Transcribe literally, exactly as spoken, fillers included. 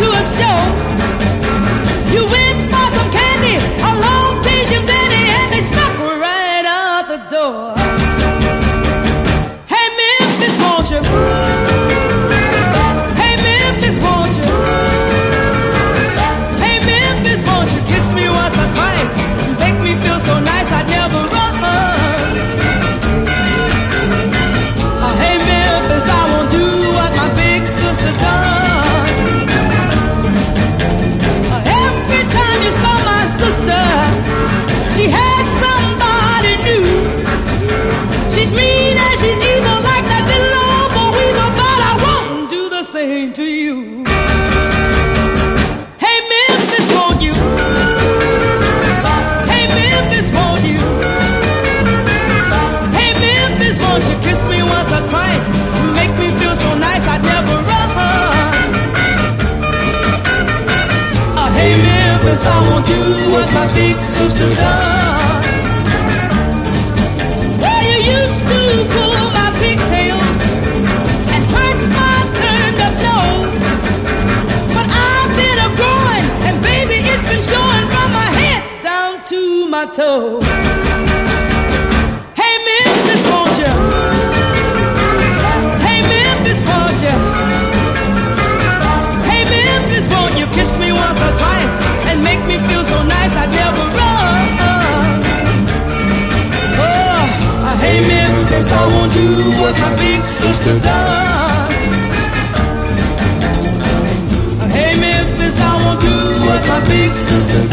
to a show. You went for some candy, a long Asian dandy, and they snuck right out the door. Hey, Memphis, won't you? Hey, Memphis, won't you? Hey, Memphis, won't you kiss me once or twice? Make me feel so nice I'd never run. Uh, hey, Memphis, I won't do what my big sister done. Uh, every time you saw my sister, she had somebody new. She's mean and she's evil like that little old boy weasel, but I won't do the same to you. Hey, Memphis, won't you? Hey, Memphis, won't you? Hey, Memphis, won't you kiss me once or twice? Make me feel so nice I'd never run. Uh, hey, Memphis, I won't do what my big sister done. Well, you used to pull my pigtails and punch my turned up nose, but I've been a growing, and baby, it's been showing from my head down to my toes. Hey, Memphis, won't you? Hey, Memphis, won't you? Hey, Memphis, won't you kiss me once or twice and make me feel so nice I'd never run? Oh, hey, Memphis, I won't do what my big sister done. Hey, Memphis, I won't do what my big sister done.